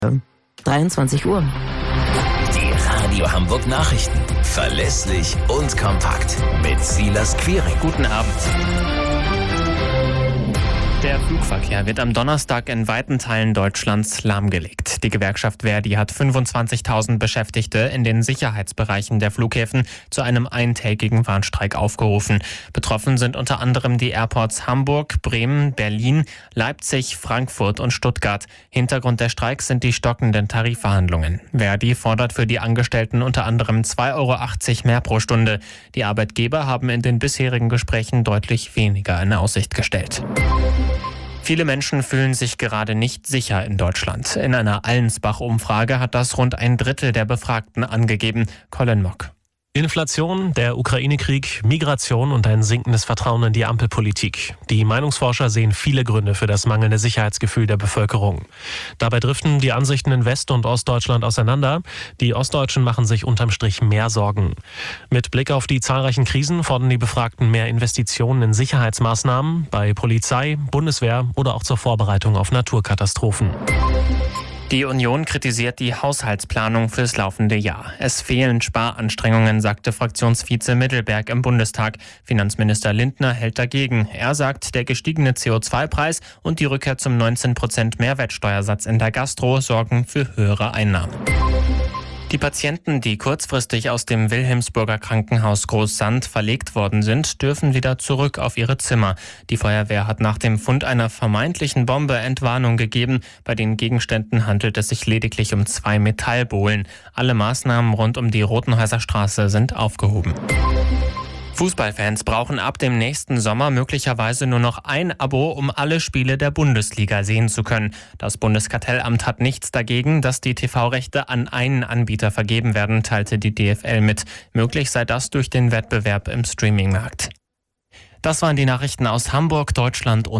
23 Uhr. Die Radio Hamburg Nachrichten. Verlässlich und kompakt. Mit Silas Quiring. Guten Abend. Der Flugverkehr wird am Donnerstag in weiten Teilen Deutschlands lahmgelegt. Die Gewerkschaft ver.di hat 25.000 Beschäftigte in den Sicherheitsbereichen der Flughäfen zu einem eintägigen Warnstreik aufgerufen. Betroffen sind unter anderem die Airports Hamburg, Bremen, Berlin, Leipzig, Frankfurt und Stuttgart. Hintergrund der Streiks sind die stockenden Tarifverhandlungen. ver.di fordert für die Angestellten unter anderem 2,80 Euro mehr pro Stunde. Die Arbeitgeber haben in den bisherigen Gesprächen deutlich weniger in Aussicht gestellt. Viele Menschen fühlen sich gerade nicht sicher in Deutschland. In einer Allensbach-Umfrage hat das rund ein Drittel der Befragten angegeben. Colin Mock. Inflation, der Ukraine-Krieg, Migration und ein sinkendes Vertrauen in die Ampelpolitik. Die Meinungsforscher sehen viele Gründe für das mangelnde Sicherheitsgefühl der Bevölkerung. Dabei driften die Ansichten in West- und Ostdeutschland auseinander. Die Ostdeutschen machen sich unterm Strich mehr Sorgen. Mit Blick auf die zahlreichen Krisen fordern die Befragten mehr Investitionen in Sicherheitsmaßnahmen bei Polizei, Bundeswehr oder auch zur Vorbereitung auf Naturkatastrophen. Die Union kritisiert die Haushaltsplanung fürs laufende Jahr. Es fehlen Sparanstrengungen, sagte Fraktionsvize Mittelberg im Bundestag. Finanzminister Lindner hält dagegen. Er sagt, der gestiegene CO2-Preis und die Rückkehr zum 19% Mehrwertsteuersatz in der Gastro sorgen für höhere Einnahmen. Die Patienten, die kurzfristig aus dem Wilhelmsburger Krankenhaus Großsand verlegt worden sind, dürfen wieder zurück auf ihre Zimmer. Die Feuerwehr hat nach dem Fund einer vermeintlichen Bombe Entwarnung gegeben. Bei den Gegenständen handelt es sich lediglich um 2 Metallbohlen. Alle Maßnahmen rund um die Rotenhäuser Straße sind aufgehoben. Fußballfans brauchen ab dem nächsten Sommer möglicherweise nur noch ein Abo, um alle Spiele der Bundesliga sehen zu können. Das Bundeskartellamt hat nichts dagegen, dass die TV-Rechte an einen Anbieter vergeben werden, teilte die DFL mit. Möglich sei das durch den Wettbewerb im Streamingmarkt. Das waren die Nachrichten aus Hamburg, Deutschland und